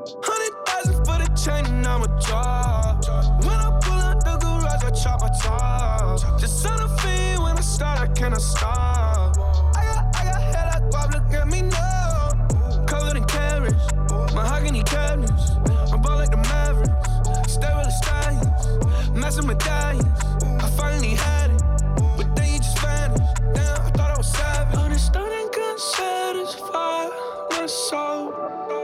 100,000 for the chain and I'm a drop. When I pull out the garage, I chop my top. Just on a fiend when I start, I cannot stop. I got hair like Bob, look at me now. Covered in carrots, mahogany cabinets. I'm ball like the Mavericks, stay with the stallions, massive medallions. I finally had it, but then you just vanished. Damn, I thought I was savage. Understanding can satisfy my soul.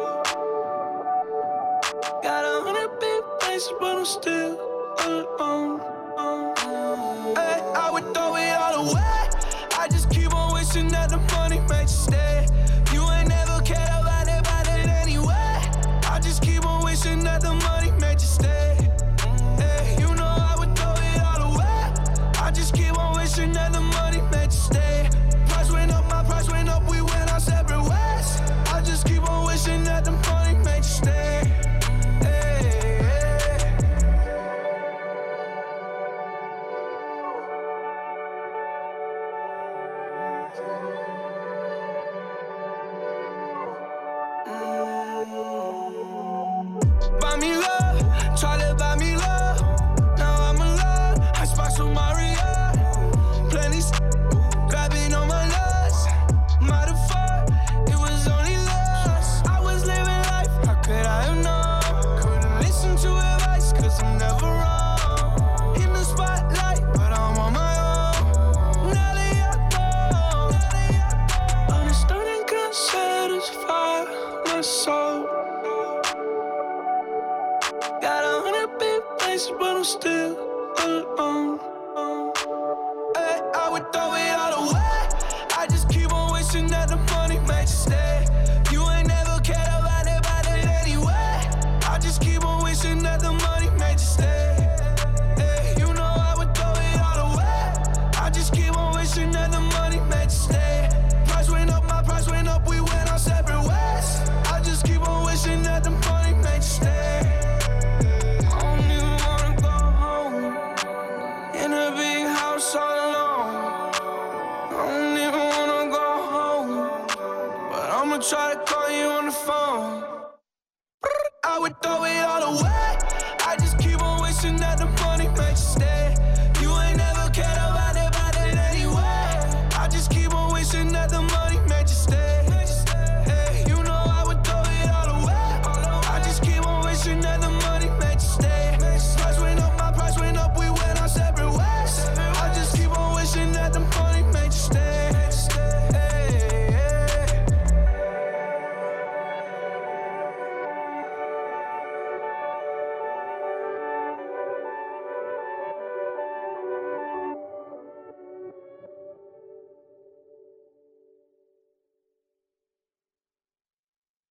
Got 100 big faces, but I'm still alone. Hey, I would throw it all away. I just keep on wishing that the money made you stay. You ain't never cared about it anyway. I just keep on wishing that the money made you stay. Hey, you know I would throw it all away. I just keep on wishing that the money made you stay. Price went up, my price went up, we went our separate ways. I just keep on wishing that the money made you stay. Buy me love, try to buy me love. Now I'm alone, I spark some Maria. Plenty grabbing on my nuts. Matter of fact, it was only lust. I was living life, how could I have known? Couldn't listen to advice, cause I'm never wrong. In the spotlight, but I'm on my own. Now they are gone. Understanding can satisfy my soul. Got 100 big faces, but I'm still alone. Hey, I would throw it all away. I just keep on wishing that the money made you stay. You ain't never cared about it anyway. I just keep on wishing that the